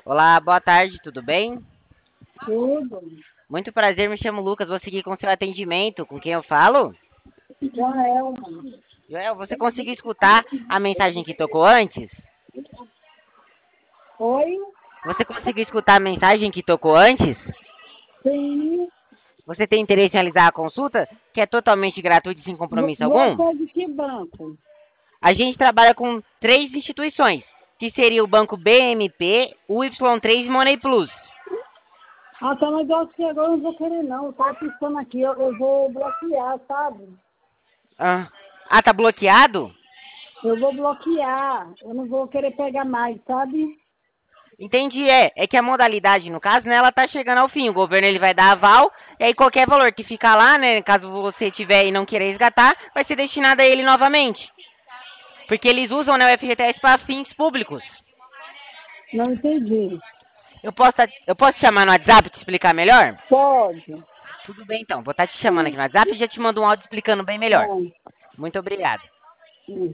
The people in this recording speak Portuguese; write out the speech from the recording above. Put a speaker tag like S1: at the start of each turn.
S1: Olá, boa tarde, tudo bem?
S2: Tudo.
S1: Muito prazer, me chamo Lucas, vou seguir com seu atendimento. Com quem eu falo?
S2: Joelma.
S1: Joel, você conseguiu escutar a mensagem que tocou antes?
S2: Oi?
S1: Você conseguiu escutar a mensagem que tocou antes?
S2: Sim.
S1: Você tem interesse em realizar a consulta, que é totalmente gratuita e sem compromisso algum?
S2: Você é de que banco?
S1: A gente trabalha com três instituições, que seria o Banco BMP, o Y3 e Money Plus.
S2: Ah, tá, mas eu acho que agora eu não vou querer não. Eu tava pensando aqui, eu vou bloquear, sabe?
S1: Tá bloqueado?
S2: Eu vou bloquear. Eu não vou querer pegar mais, sabe?
S1: Entendi, é que a modalidade, no caso, né, ela tá chegando ao fim. O governo ele vai dar aval, e aí qualquer valor que ficar lá, né, caso você tiver e não queira resgatar, vai ser destinado a ele novamente. Porque eles usam, né, o FGTS para fins públicos.
S2: Não entendi.
S1: Eu posso te chamar no WhatsApp e te explicar melhor?
S2: Pode.
S1: Tudo bem, então. Vou estar te chamando aqui no WhatsApp e já te mando um áudio explicando bem melhor.
S2: Tá.
S1: Muito obrigado.